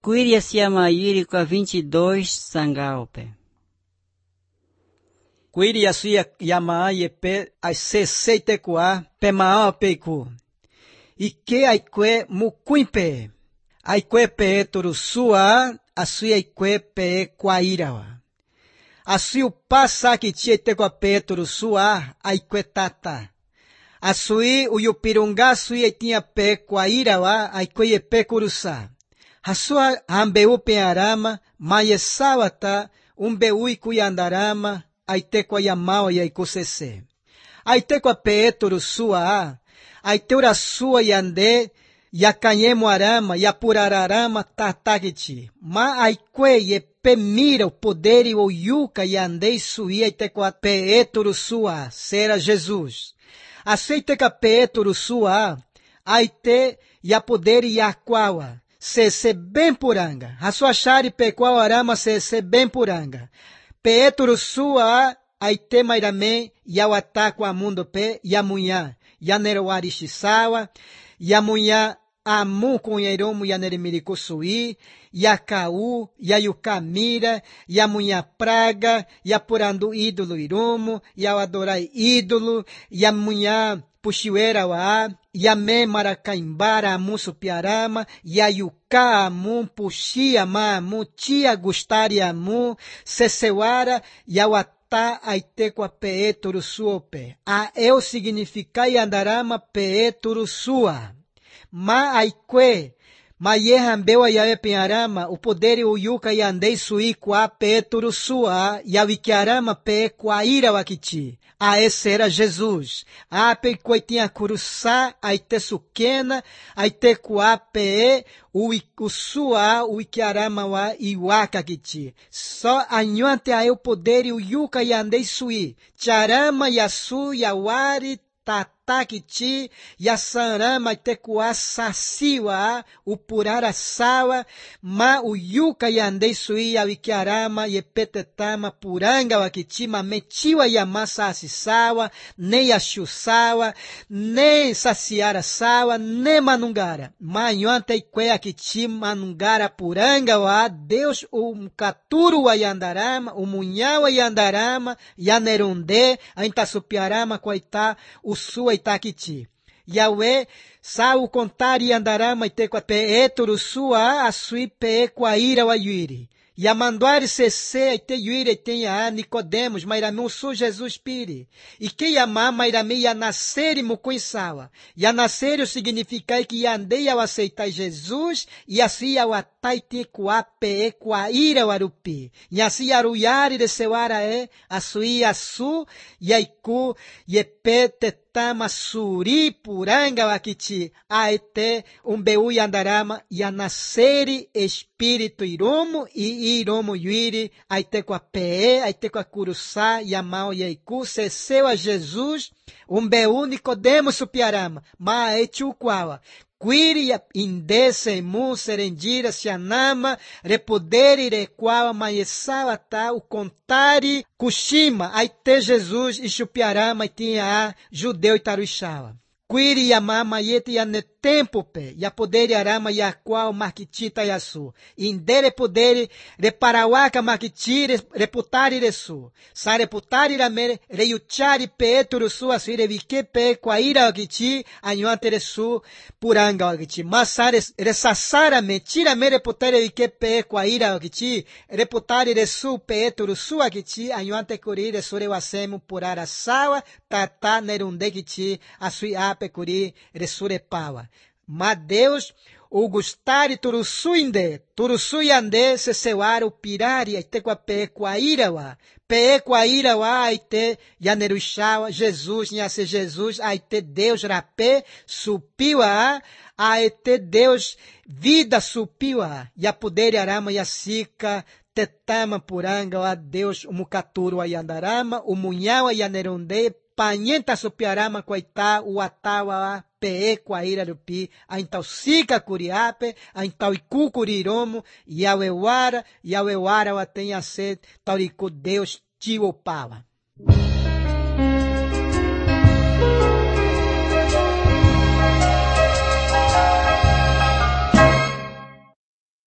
Quiria se amayiri com a 22 sangalpe. Quiria se yamaye pe a 64 pe maa peiku. Ike aikwe mukuimpe. Aikwe pe turusua, asui aikwe pe kwairawa. Asui o passa que tinha te com a pe turusua, aikwe tata. Asui o yupirunga sui tinha pe kwairawa, aikwe pe kurusa. Hasua ambeu penarama, maesawata, umbeu ikuyandarama, aite kwa yamao ya ikusese. Aite kwa pe turusua, aite ura sua yande, yakanyemo arama, yapurararama, tatakiti. Ma aikwe ye mira o poder e o yuca yandei sui aite kwa pe turusua, será Jesus. Aceite ka pe turusua, aite ya poder e yakwawa. Se bem puranga. Hasua shari pe kwa arama se bem puranga. Pe turusua, aite mairame, yawata kwa mundo pe, yamunha. Yaneroari shisawa, yamunha amu kunheiromo yanerimirico sui, yakau, yayukamira, yamunha praga, yapurando ídolo iromo, yawadorai ídolo, yamunha puxiuera wa, yame maracaimbara amu supiarama, yayuka amu puxia ma amu, tia gustari amu, sesewara, yawata aite kwa pe turusuope. A eu significai andarama pe turusua. Ma aikwe, ma yehambeu a yae penarama, o poder o yuka yandei sui kwa pe turusua, yawikiarama pe kwa ira wakiti. A esse era Jesus. A pe coitinha curuçá, aite suquena, aite kwa pe, o sua, o ikiarama wa iwaka kiti. Só anhuante a eu poder o yuka yandei sui. Charama yasu yawari tatakiti, yasanrama itekua sasiwa, upurara sawa, ma o yuka yandei sui yawikiarama yepetetama puranga wakiti, ma metiwa yamasa asisawa, nem yashusawa, nem saciara sawa, nem manungara. Ma nyonta ikwe akiti manungara puranga wa, Deus o mkaturu wa yandarama, o munhawa yandarama, yaneronde, aintasupiarama kwaita, o sua itakiti. Yahweh, sa o contari andarama itekwa pe eturu sua asui pe kwa ira wa yuiri. Yamanduari cesse ite yuiri tenha a Nicodemos, mairamu su Jesus piri. E que yama mairame ya nasceri mukuinsawa. Ya nasceri significa que yandei ao aceitar Jesus e assim ao atai te kwa pe kwa ira warupi. E assim aruyari de sewara asui asu yaiku yepete tama suri puranga wakiti aete umbeu yandarama yanaseri espírito iromo e iromo yuiri aite kwa pe aite kwa kurusa yamao yaiku seseu a Jesus umbeu Nicodemos supiarama ma etiu kwawa Quiria indese mu serendira sianama repoderi requawa maesawata o contari kushima aite Jesus e chupiarama e tinha a judeu e taruixawa. Quiri yamama yete yane tempo pe ya poderi arama ya qual marquitita yasu indere poderi reparawaka marquitire reputari resu sa reputari ramere reyuchari pe turusu asire vike pe kwaira wakiti anyuante resu puranga wakiti masare resasara me tira me reputari vike pe kwaira wakiti reputari resu pe turusu wakiti anyuante kuri resure wasemu purara sawa tata nerunde kiti asui ape kuri resure pawa. Ma Deus, o gustari turusuinde, turusuyande, se sewara o pirari, aite kwa pe kwa irawa, pe kwa irawa, aite yaneruxawa, Jesus, nyase Jesus, aite Deus rape, supiwa, aite Deus vida supiwa, ya poderi arama yasika, tetama puranga, a Deus, o mukaturu ayandarama, o munhawa yaneronde, panhenta supiarama kwaita, o atawa, pe kwa ira rupi, a intal sika kuriape, a intal iku kuriromo, yawewara wa tenha sed, tauriku Deus tio pawa.